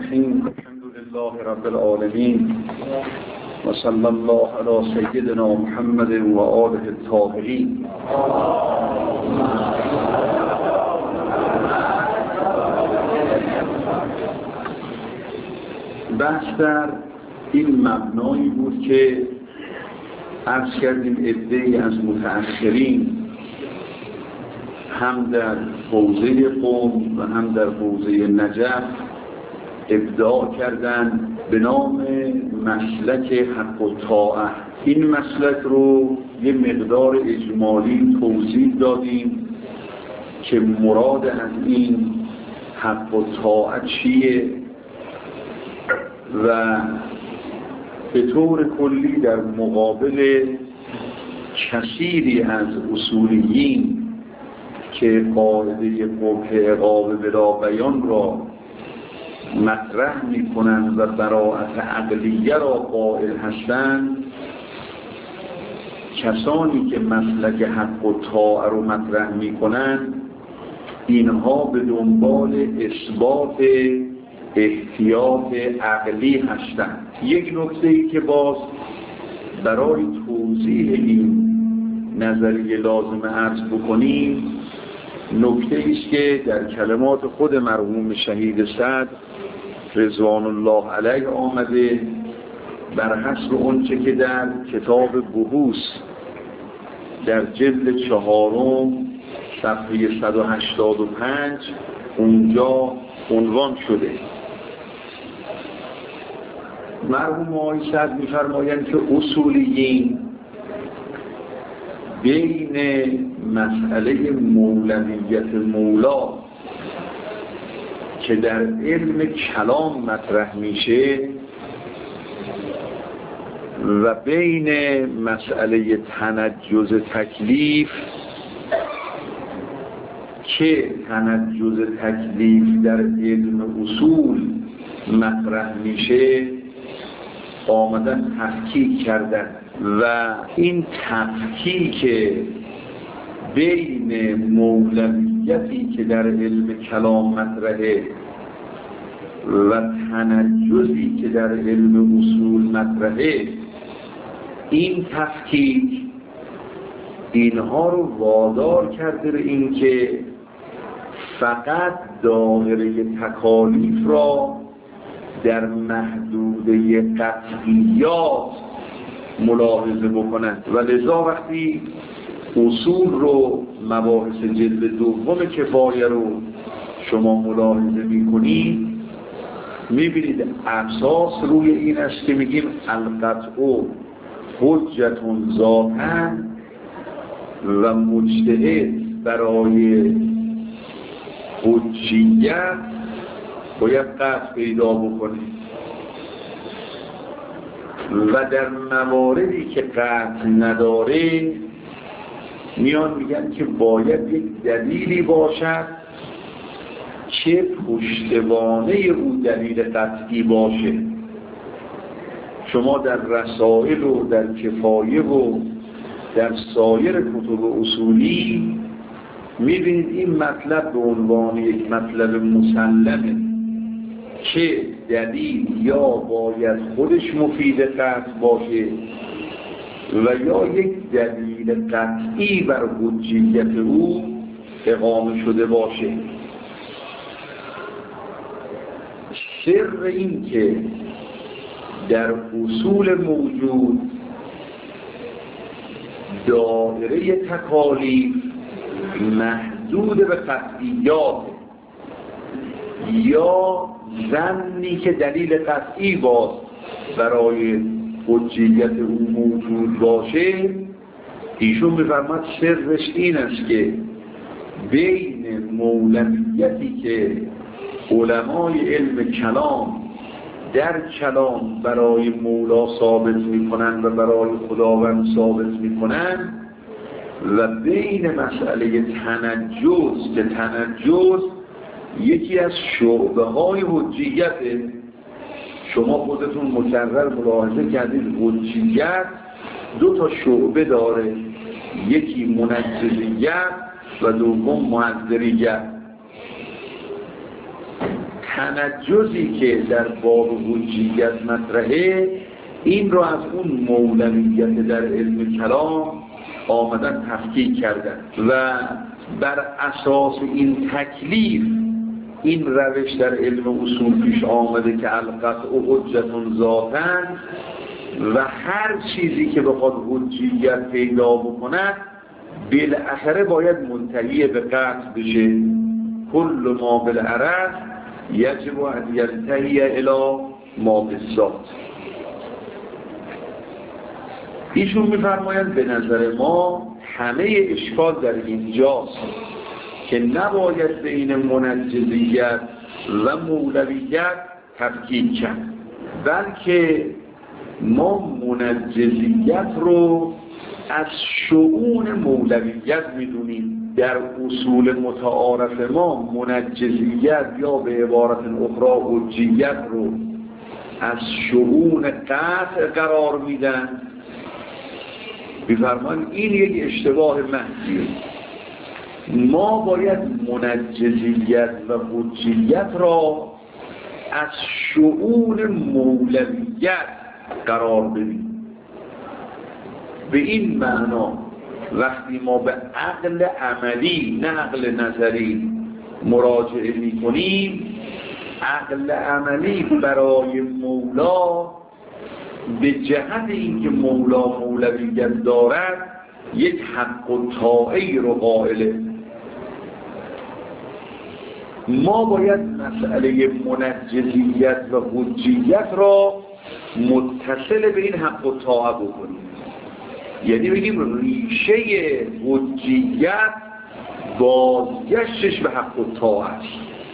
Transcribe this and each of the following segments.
الرحیم. الحمدلله رب العالمین و صلی الله علی سیدنا محمد و آله الطاهرین. بحث در این مبنایی بود که عرض کردیم عده‌ای از متأخرین هم در حوزه قم و هم در حوزه نجف ابداع کردن به نام مسلک حق و طاعه. این مسلک رو یه مقدار اجمالی توضیح دادیم که مراد از این حق و طاعه چیه و به طور کلی در مقابل کثیری از اصولیین که قاعده قبح عقاب بلا بیان را مطرح می‌کنند و براءت عقلیه را قائل هستند، کسانی که مسلک حق و طاعه رو مطرح می‌کنند اینها به دنبال اثبات احتیاط عقلی هستند. یک نکته‌ای که باز برای توضیح این نظریه لازم عرض بکنیم، نکته‌ای است که در کلمات خود مرحوم شهید صدر رضوان الله علیه آمده بر حسب اونچه که در کتاب بحوث در جلد 4 صفحه 185 اونجا عنوان شده. مرحوم آقای صدر می‌فرمایند که اصولیین بین مسئله مولویت مولا که در علم کلام مطرح میشه و بین مسئله تنجز تکلیف که تنجز تکلیف در علم اصول مطرح میشه آمدن تفکیک کردن و این تفکیک بین مولویتی که در علم کلام مطرحه و تنجزی که در علم اصول مطرحه، این تفکیک اینها رو وادار کرده به این که فقط دایره تکالیف را در محدوده قطعیات ملاحظه بکنند و لذا وقتی اصول رو مباحث جلد دوم کفایه رو شما ملاحظه میکنید میبینید اساس روی این است که میگیم القطع حجت ذاتاً و مجتهد برای حجیت باید قطع پیدا بکنه و در مواردی که قطع نداره میان میگن که باید یک دلیلی باشد که پشتوانه او دلیل قطعی باشه. شما در رسائل و در کفایه و در سایر کتب اصولی میبینید این مطلب به عنوان یک مطلب مسلمه که دلیل یا باید خودش مفید قطع باشه و یا یک دلیل قطعی بر حجیت او اقامه شده باشه. سر این که در اصول موجود دایره تکالیف محدود به قطعیات یا ظنی که دلیل قطعی باز برای حجیت او موجود باشه، ایشون می‌فرماید سرش این است که بین مولویتی که علمای علم کلام در کلام برای مولا ثابت می‌کنند و برای خداوند ثابت می‌کنند و بین مسئله تنجز که تنجز یکی از شعبه‌های حجیته. شما خودتون مکرر ملاحظه کردید حجیت 2 شعبه داره، یکی منجزیت و دوم معذریت. تنجزی که در باب حجیت مطرحه این رو از اون مولویت در علم کلام آمدن تفکیک کردن و بر اساس این تکلیف این روش در علم اصول پیش آمده که القطع حجت ذاتاً و هر چیزی که بخواد حجیت پیدا بکند بالاخره باید منتهی به قطع بشه. کل ما بالعرض یجب ان ینتهی الی ما بالذات. ایشون میفرمایند به نظر ما همه اشکال در اینجاست که نباید بین منجزیت و مولویت تفکیک کرد، بلکه ما منجزیت رو از شؤون مولویت میدونیم. در اصول متعارف ما منجزیت یا به عبارت اخرى حجیت رو از شؤون قطع قرار میدن. بفرمان این یک اشتباه محضیه. ما باید منجزیت و حجیت را از شؤون مولویت قرار بدیم. به این معنا وقتی ما به عقل عملی نه عقل نظری مراجعه می کنیم، عقل عملی برای مولا به جهت اینکه مولا مولویت دارد یک حق و طاعه رو قائله. ما باید مسئله منجزیت و حجیت را متصل به این حق و طاعه بکنیم. یعنی بگیم ریشه حجیت بازگشتش به حق و طاعت.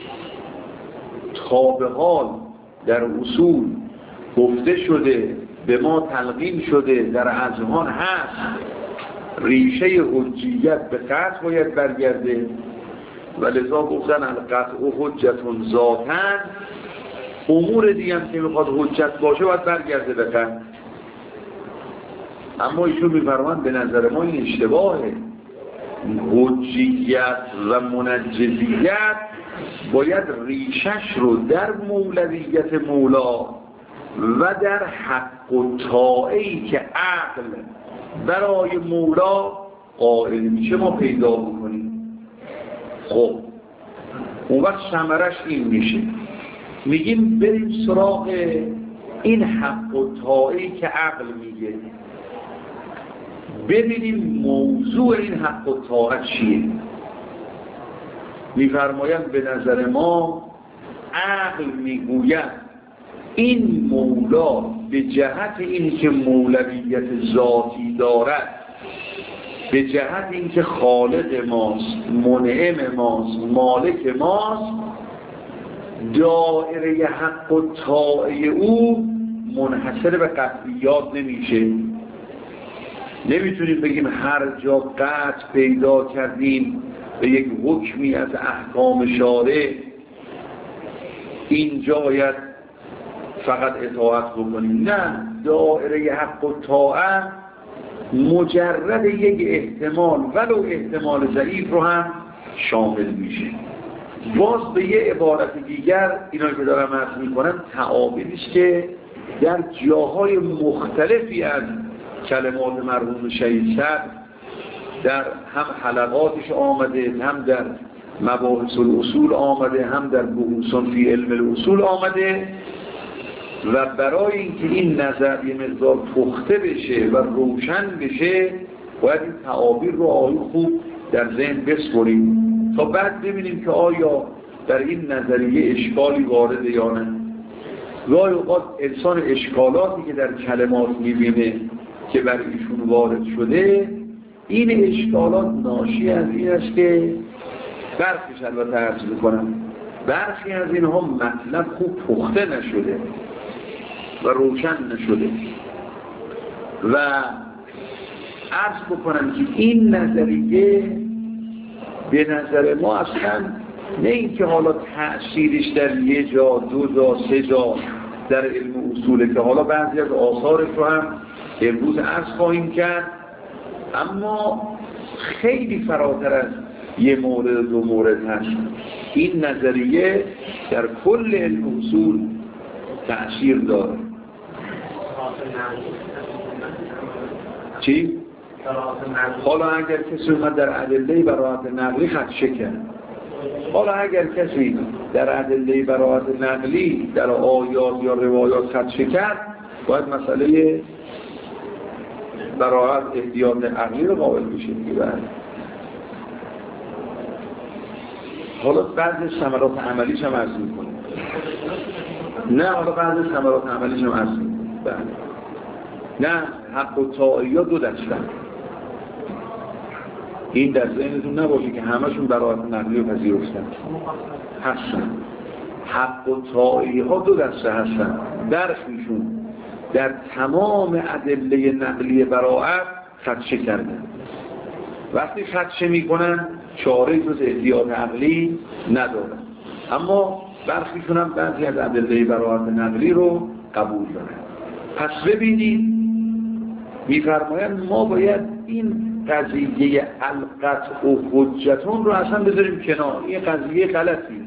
تا به حال در اصول گفته شده، به ما تلقین شده، در اذهان هست، ریشه حجیت به قطع باید برگرده و لذا گفتن القطع حجت ذاتاً. امور دیگه هم که میخواد حجت باشه باید برگرده به قطع. اما ایشون میفرمان به نظر ما این اشتباهه. حجیت و منجزیت باید ریشش رو در مولویت مولا و در حق و طاعه‌ای که عقل برای مولا قائل میشه ما پیدا بکنیم. خب اون وقت ثمرش این میشه، میگیم بریم سراغ این حق و طاعه‌ای که عقل میگه، ببینیم موضوع این حق و طاعت چیه. میفرمایند به نظر ما عقل میگوید این مولا به جهت این که مولویت ذاتی دارد، به جهت این که خالق ماست، منعم ماست، مالک ماست، دایره حق و طاعه او منحصر به قطعیات نمیشه. نمیتونیم بگیم هر جا قطع پیدا کردیم به یک حکمی از احکام شارع اینجا باید فقط اطاعت بکنیم. نه، دایره حق و طاعت مجرد یک احتمال ولو احتمال ضعیف رو هم شامل میشه. باز به یه عبارت دیگر اینا که دارم عرض میکنم تعابیری است که در جاهای مختلفی از کلمات مرحوم شهید صدر در هم حلقاتش آمده، هم در مباحث الاصول آمده، هم در بحوث فی علم الاصول آمده و برای اینکه این نظر یه مقدار پخته بشه و روشن بشه باید این تعابیر رو خوب در ذهن بسپریم تا بعد ببینیم که آیا در این نظریه اشکالی وارده یا نه. گاهی اوقات انسان اشکالاتی که در کلمات میبینه که بر ایشون وارد شده، این اشکالات ناشی از این است که برخیش البته عرض میکنم برخی از اینها مطلب خوب پخته نشده و روشن نشده و عرض بکنم که این نظریه به نظر ما اصلا نه اینکه حالا تأثیرش در یه جا، دو جا، سه جا در علم اصوله که حالا بعضی از آثارش رو هم امروز عرض خواهیم کرد، اما خیلی فراتر از یه مورد دو مورد هست. این نظریه در کل علم اصول تأثیر داره. چی؟ حالا اگر کسی اومد در ادله براءت نقلی خدشه کرد، حالا اگر کسی در ادله براءت نقلی در آیات یا روایات خدشه کرد، باید مسئله براءت احتیاط عقلی رو قائل بشه. حالا بعضی ثمرات عملیش هم عرض می‌کنیم. نه حالا بعضی ثمرات عملیش هم عرض می‌کنیم. بله. نه حق و طاعیه دو دستن. این در ذهنتون نباشه که همشون براءت نقلی رو پذیرفتن. هستن. حق و طاعیه ها دو دسته هستن. برخیشون در تمام ادله نقلی براءت خدشه کردن. وقتی خدشه میکنن چاره جز احتیاط عقلی ندارن، اما برخیشون هم بعضی از ادله براءت نقلی رو قبول دارن. پس ببینید میفرمایند ما باید این قضیه القطع و حجتون رو اصلا بذاریم کنار. این قضیه غلطی،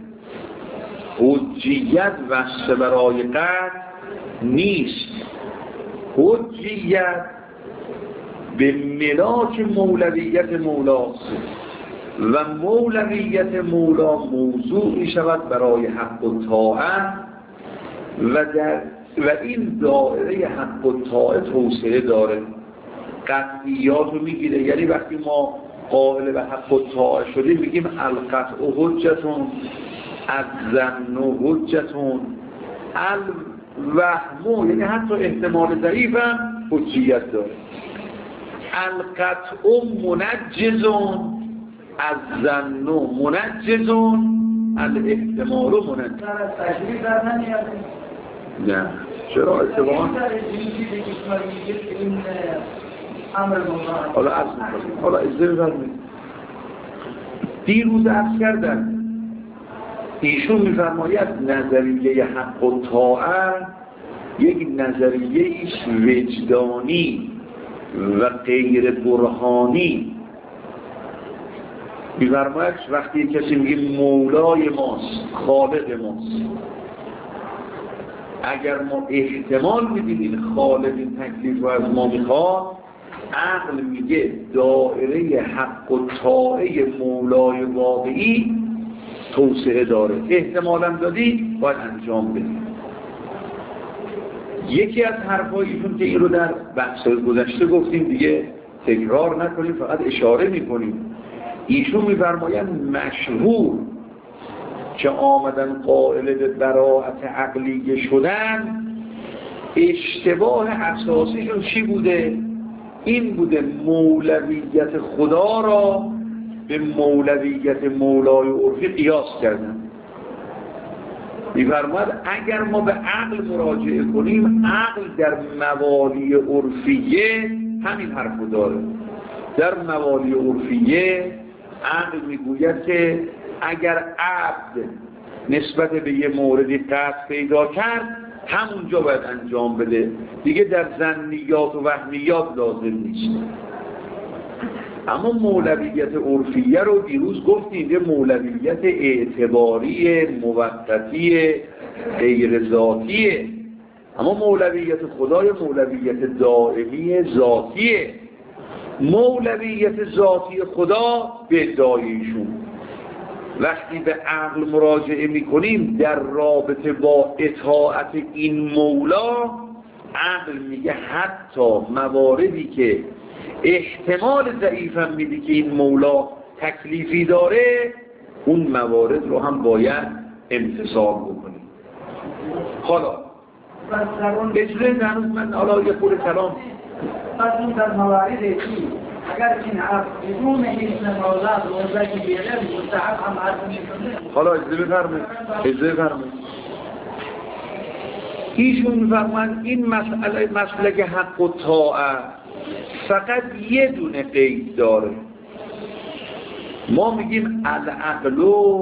حجیت واسطه برای قطع نیست. حجیت به ملاک مولویت مولاست و مولویت مولا موضوع می شود برای حق و طاعت و این دایره حق و طاعت توسعه داره، قطعیات رو میگیره. یعنی وقتی ما قائل به حق و طاعت شدیم میگیم القطع و حجتون، الظن و حجتون، الوهم، یعنی حتی احتمال ضعیف هم حجیت داره. القطع منجزون، الظن منجزون، الاحتمال منجز. نه چرا اتفاقا حالا اجازه بفرمایید. دیروز عرض کردن ایشون میفرماید نظریه حق و طاعت یک نظریه وجدانی و غیر برهانی. میفرماید وقتی کسی میگه مولای ماست، خالق ماست، اگر ما احتمال میدیم این خالق این تکلیف رو از ما میخواد، عقل میگه دایره حق و طاعه مولای واقعی توسعه داره، احتمالاً دادی باید انجام بدی. یکی از حرفایشون که این رو در بحث گذشته گفتیم دیگه تکرار نکنیم، فقط اشاره میکنیم. ایشون میفرمایند مشهور که آمدن قائل به براءت عقلیه شدن، اشتباه اساسیشون چی بوده؟ این بوده مولویت خدا را به مولویت مولای عرفی قیاس کردن. می‌فرماید اگر ما به عقل مراجعه کنیم، عقل در موالی عرفیه همین حرفو داره. در موالی عرفیه عقل میگوید که اگر عبد نسبت به یه موردی قصد پیدا کرد همونجا باید انجام بده، دیگه در ظنیات و وهمیات لازم نیست. اما مولویت عرفیه رو دیروز گفتیم یه مولویت اعتباری موقتی غیر ذاتیه، اما مولویت خدای مولویت دائمی ذاتیه. مولویت ذاتی خدا به ادعای ایشون وقتی به عقل مراجعه میکنیم در رابطه با اطاعت این مولا، عقل میگه حتی مواردی که احتمال ضعیفم میده که این مولا تکلیفی داره، اون موارد رو هم باید امتثال بکنیم. حالا اجازه هنوز من حالا یه خود کلام پس اون در مواردی اگر این عقل بدون این موضوعات وضعی بیاره مستحب هم عرض میکنه. حالا اجازه فرمایید. ایشون میفرمایند این مسئله که حق و طاعت فقط یه دونه قید داره. ما میگیم العقل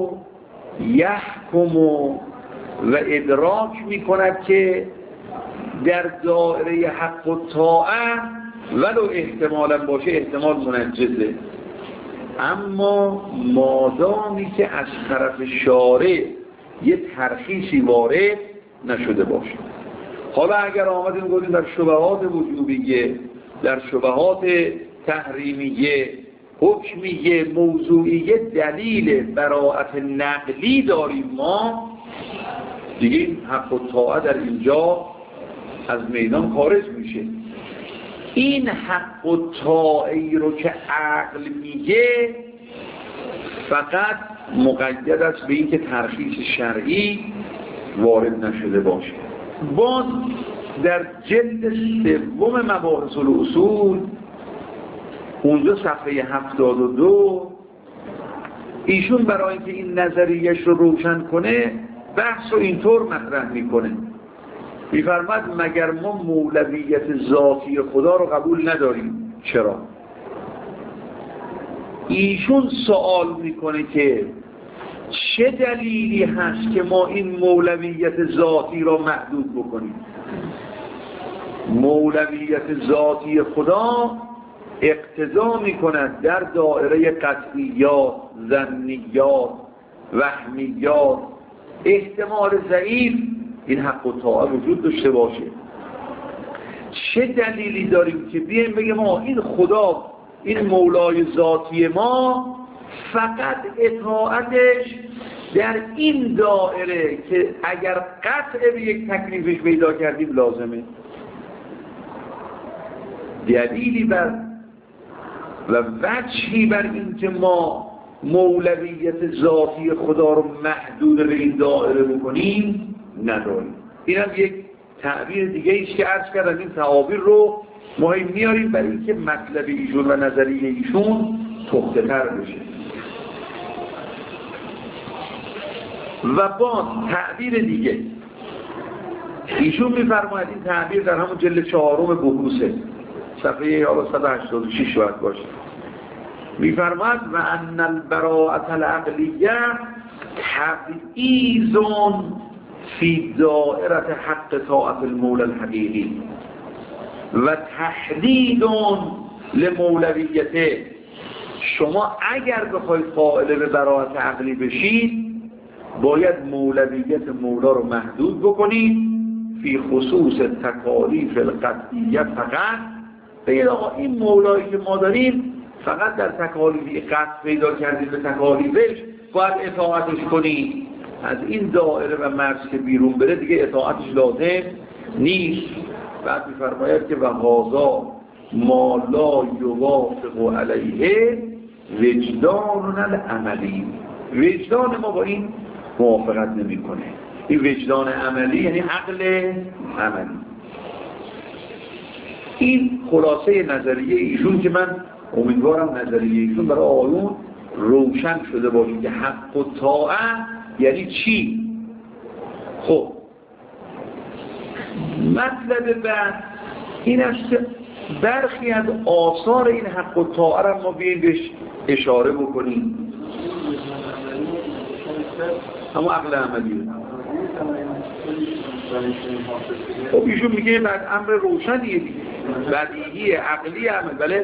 یحکم و ادراک میکند که در دایره حق و طاعت ولو احتمالا باشه احتمال منجزه. اما مادامی که از طرف شارع یه ترخیصی وارد نشده باشه. حالا اگر آمدیم گفتیم در شبهات وجوبیه، در شبهات تحریمیه، حکمیه، موضوعیه دلیل براءت نقلی داریم ما، دیگه این حق و طاعت در اینجا از میدان خارج میشه. این حق و طاعتی رو که عقل میگه فقط مقید است به این که ترخیص شرعی وارد نشده باشه. باز در جلد سوم مباحث الاصول اونجا صفحه 72 ایشون برای اینکه این نظریهش رو روشن کنه بحث رو اینطور مطرح میکنه، میفرماد مگر ما مولویت ذاتی خدا رو قبول نداریم؟ چرا؟ ایشون سوال میکنه که چه دلیلی هست که ما این مولویت ذاتی را محدود بکنیم؟ مولویت ذاتی خدا اقتضا میکند در دایره قطعیات، ظنیات، وهمیات، احتمال ضعیف این حق و طاعت وجود داشته باشه. چه دلیلی داریم که بیایم بگیم ما این خدا، این مولای ذاتی ما فقط اطاعتش در این دایره که اگر قطع به یک تکلیفش پیدا کردیم لازمه؟ دلیلی بر و وجهی بر این که ما مولویت ذاتی خدا رو محدود به این دایره بکنیم نداریم. این هم یک تعبیر دیگه ایست که عرض کردم. این تعابیر رو ما میاریم برای اینکه مطلب ایشون و نظریه ایشون پخته تر بشه. و باز تعبیر دیگه ایشون میفرماید، این تعبیر در همون جلد 4 بحوثه، صفحه 186 باید باشه، میفرماید و ان البراءة العقلیه تبعیض فی دائره حق طاعت المولى الحقیقی و تحدید لمولویته. شما اگر بخواید قائل به براءت عقلی بشید باید مولویت مولا رو محدود بکنید فی خصوص تکالیف القطعیه. فقط بگید آقا این مولایی که ما داریم فقط در تکالیفی قطع پیدا کردید به تکالیفش باید اطاعتش کنید، از این دائره و مرز که بیرون بره دیگه اطاعتش لازم نیست. بعد می‌فرماید که و هذا ما لا یوافق علیه وجداننا العملی. وجدان ما با این موافقت نمی‌کنه. این وجدان عملی یعنی عقل عملی. این خلاصه نظریه ایشون که من امیدوارم نظریه ایشون برای آیون روشن شده باشه که حق و طاعت یعنی چی. خب مطلب بعد این است که برخی از آثار این حق و طاعت را ما بیاییم بهش اشاره بکنیم. اما عقل عملیه. خب ایشون میگه بعد امر روشنیه دیگه، بدیهی عقلی عمل. بله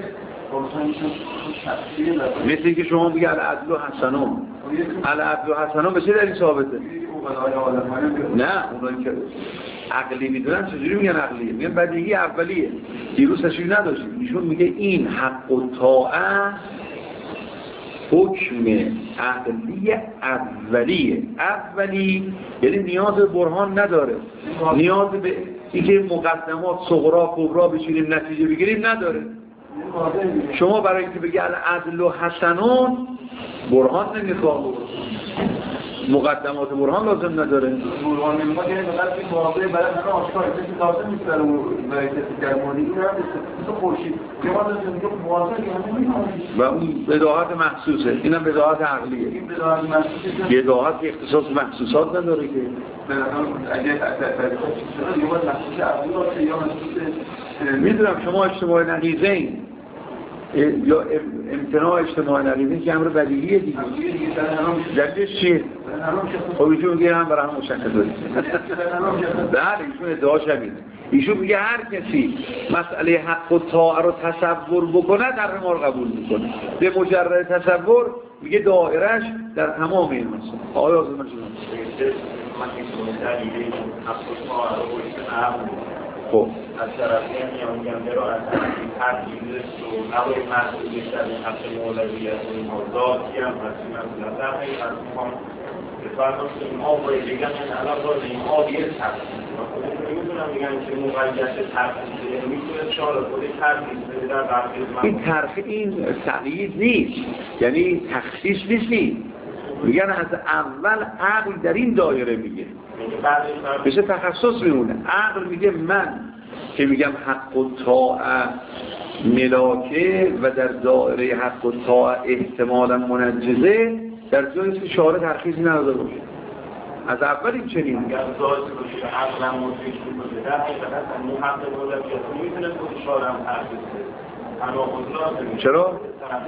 مثل که شما میگه العدل و حسنون، العدل و حسنون به چه دلیل ثابته؟ نه اونایی که عقلی میدونن چجوری میگن عقلیه؟ میگن بدیهی اولیه. دیروز تشریح نداشتیم. ایشون میگه این حق و طاعت حکم عقلی اولیه. اولی یعنی نیاز به برهان نداره، نیاز به اینکه مقدمات صغرا کبرا بشینیم نتیجه بگیریم نداره. شما برای اینکه بگی العدل و حسنون برهان نمیخواد، مقدمات برهان لازم نداره. برهان نمیخواد یعنی فقط این واقعه برای همه آشکاره، کسی لازم نیست برای کسی درمانی این هم تو خورشید و اون بداهت محسوسه. اینم بداهت عقلیه. این بداهت محسوسه، بداهت اختصاص محسوسات نداره که میدونم شما اجتماع نقیضه این یا امتناع اجتماع نقیضه که امر بدیهیه دیگه. دلیلش چیه؟ خب ایشون میگه هم برای هم مشخص بله ایشون ادعاش همینه. ایشون میگه هر کسی مسئله حق و طاعه رو تصور بکنه در ما رو قبول میکنه. به مجرد تصور میگه دایرش در تمام این مسئله. آیا آزمان شما؟ خب از طرفی میانگنده را از طرفی ترکیبست و نباید محصولیت در این حق مولویت و این ذاتی هم رسیم از در حقیقت میخوام به فرمان که این ها باید بگم این الان باید این ها بیه ترکیب میتونم بگم که موقعیت ترکیب میتونه شعار خودی ترکیب بده در برخی این ترکیب این تقیید نیست یعنی تخصیص نیست میگن از اول عقل در این دایره میگه بشه تخصص میمونه. عقل میگه من که میگم حق و طاعه ملاکه و در دایره حق و طاعه احتمالا منجزه در جایی که شعار ترخیصی نداده باشه. از اول این چنین میگن ذاتی باشه عقل هم مدرک میکنه در حقیقت اون حق مولویت میتونه خود شعار هم ترخیص بده. چرا؟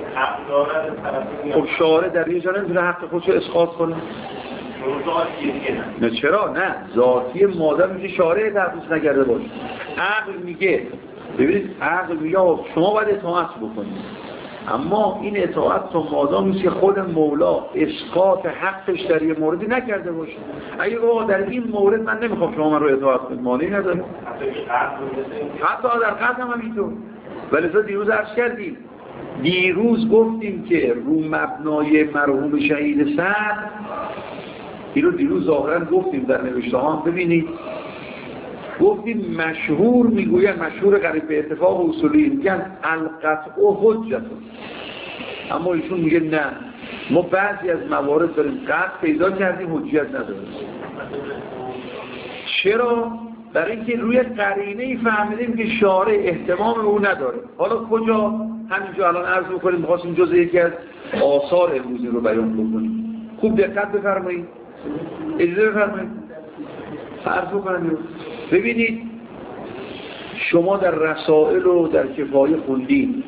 خب شعار در یه جا نمیتونه حق خودشو اسقاط کنه؟ نه چرا؟ نه ذاتی مادر میشه شارع تحقیص نکرده باشه. عقل میگه ببینید عقل میگه شما باید اطاعت بکنید اما این اطاعت تو مادامی که خود مولا اسقاط حقش در یه موردی نکرده باشه. اگه در این مورد من نمیخوام شما من رو اطاعت کنید مانعی نداره. حتی در قطع هم همینطور. ولذا دیروز عرض کردیم دیروز گفتیم که رو مبنای مرحوم شهید سعد این رو دیروز ظاهرا گفتیم در نوشته ها ببینید گفتیم مشهور میگوین مشهور قریب به اتفاق اصولی میگن القطع و حجت اما ایشون میگه نه ما بعضی از موارد داریم قطع پیدا کردیم حجت نداریم. چرا؟ برای اینکه روی قرینه‌ای فهمیدیم که شارع اهتمام او نداره. حالا کجا؟ همینجا الان عرض بکنیم می‌خواستیم جزء یکی از آثار امروزی رو بیان بکنیم. خوب دقت بفرمایید. اجازه بفرمایید. عرض بکنم ببینید شما در رسائل و در کفایه خوندید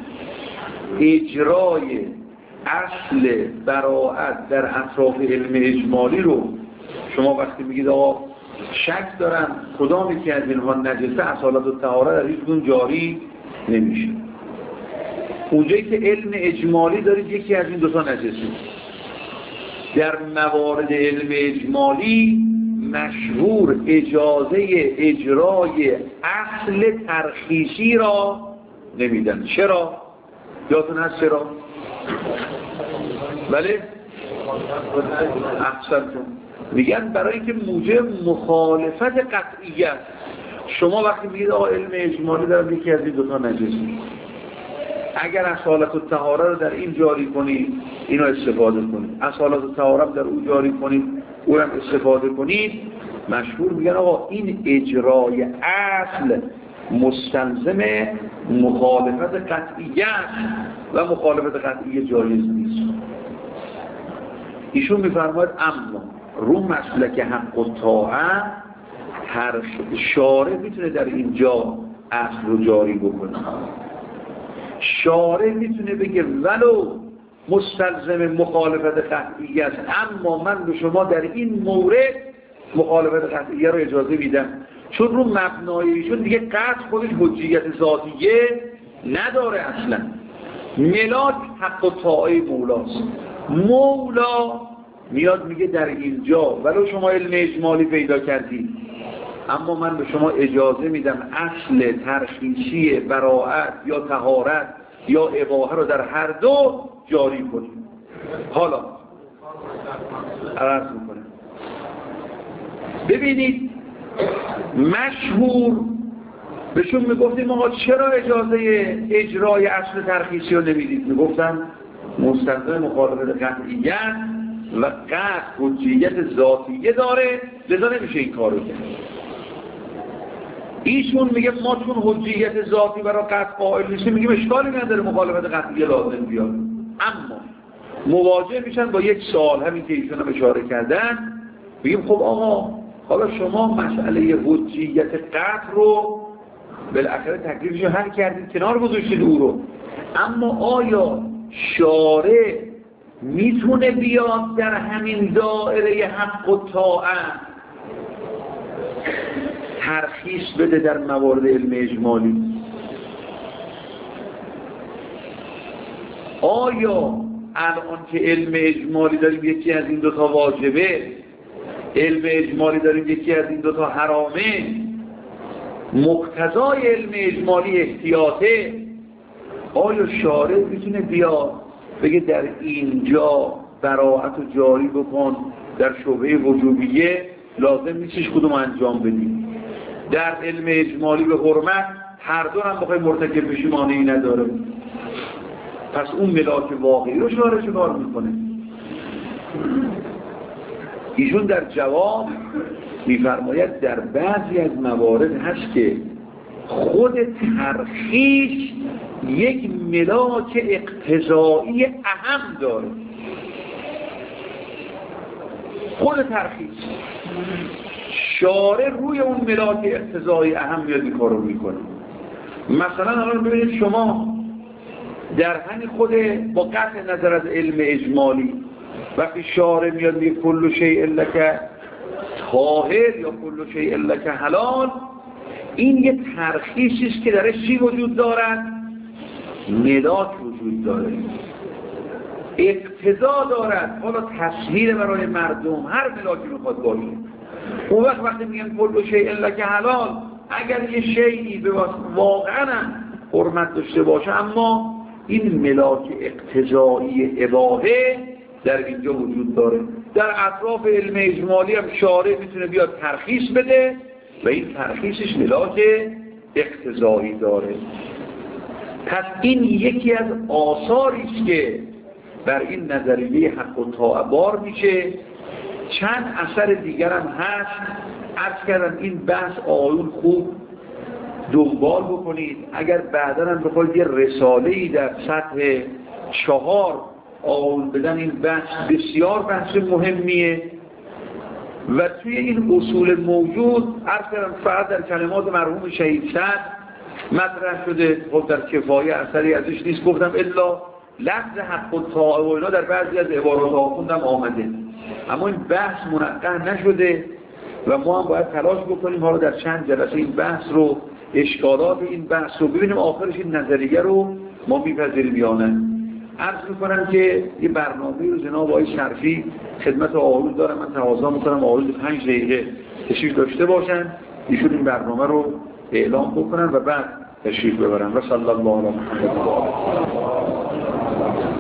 اجرای اصل براءت در اطراف علم اجمالی رو شما وقتی میگید آقا شک دارم کدام یکی از اینها نجسه اصالت و طهارت در هیچ کدوم جاری نمیشه. اونجایی که علم اجمالی دارید یکی از این دو تا نجسه. در موارد علم اجمالی مشهور اجازه اجرای اصل ترخیصی را نمیدن. چرا؟ یادتون هست چرا؟ بله؟ احسنتون میگن برای اینکه موجب مخالفت قطعی است. شما وقتی میگید آقا علم اجمالی دارم یکی از این دو تا نجس اگر اصالت و طهارت رو در این جاری کنید اینو استفاده کنید اصالت و طهارت در اون جاری کنید اونم استفاده کنید مشهور میگن آقا این اجرای اصل مستلزم مخالفت قطعی است و مخالفت قطعی جایز نیست. ایشون میفرماید اما رو مسلک حق و طاعه هر شارع میتونه در اینجا اصل رو جاری بکنه. شارع میتونه بگه ولو مستلزم مخالفت قطعی است اما من به شما در این مورد مخالفت قطعی رو اجازه میدم چون رو مبنایشون دیگه قطع خودش حجیت ذاتیه نداره. اصلا ملاک حق و طاعه مولاست. مولا میاد میگه در اینجا ولو شما علم اجمالی پیدا کردید اما من به شما اجازه میدم اصل ترخیصی براءت یا طهارت یا اباحه رو در هر دو جاری کنید. حالا عرض میکنم ببینید مشهور بهشون میگفتیم آقا چرا اجازه اجرای اصل ترخیصی رو نمیدید؟ میگفتن مستلزم مخالفت قطعیت و قطع حجیت ذاتیه داره لذا نمیشه این کارو کرد. ایشون میگه ما چون حجیت ذاتی برای قطع قائل نیستیم میگیم اشکالی نداره مخالفت قطعیه لازم بیاد. اما مواجه میشن با یک سوال همین که ایشون هم اشاره کردن میگیم خب آقا حالا شما مسئله حجیت قطع رو بالاخره تکلیفش حل کردید کنار گذاشتید او رو اما آیا شارع میتونه بیاد در همین دائره حق و طاعت ترخیص بده در موارد علم اجمالی. آیا الان که علم اجمالی داریم یکی از این دوتا واجبه، علم اجمالی داریم یکی از این دوتا حرامه، مقتضای علم اجمالی احتیاطه، آیا شارع میتونه بیاد بگه در اینجا براءت رو جاری بکن، در شبهه وجوبیه لازم نیستش کدوم انجام بدیم، در علم اجمالی به حرمت هر دو هم بخوای مرتکب بشی مانعی نداره، پس اون ملاک واقعی رو شارع چکار میکنه؟ ایشون در جواب میفرماید در بعضی از موارد هست که خود ترخیص یک ملاک اقتضایی اهم داره. خود ترخیص شارع روی اون ملاک اقتضایی اهم میاد این کارو میکنه. مثلا الان ببینید شما در همین خود با قطع نظر از علم اجمالی وقتی شارع میاد میگه کل شیء لک طاهر یا کل شیء لک حلال، این یه ترخیصی است که درش چی وجود دارد؟ ملاک وجود داره، اقتضا دارد، حالا تسهیل برای مردم هر ملاکی میخواد باشه. اون وقتی میگن کل شیء لک حلال، اگر یه شیئی به واقعا حرمت داشته باشه اما این ملاک اقتضایی اباحه در اینجا وجود داره، در اطراف علم اجمالی هم شارع میتونه بیاد ترخیص بده و این ترخیصش ملاک اقتضایی داره. پس این یکی از آثاری است که بر این نظریه حق و طاعه بار میشه. چند اثر دیگر هم هست، عرض کردم این بحث آیون خوب دنبال بکنید. اگر بعدا هم بخواید یه رساله‌ای در سطح 4 آیون بدن، این بحث بسیار بحث مهمیه و توی این اصول موجود عرض کردم فقط در کلمات مرحوم شهید سعد مطرح شده، خب در کفایه اثری ازش نیست، گفتم الا لفظ حق و طاعه و اینا در بعضی از عبارات آخوندم آمده، اما این بحث منقح نشده و ما هم باید تلاش بکنیم حالا در چند جلسه این بحث رو، اشکالات این بحث رو ببینیم آخرش این نظریه رو ما میپذیریم یا نه. عرض میکنم که یه برنامه رو جناب آقای شرفی خدمت آقایون دارم، من تقاضا میکنم آقایون 5 دقیقه تشریف داشته باشن، ایشون این برنامه رو اعلام بکنن و بعد تشریف ببرن. و صلی الله علی محمد.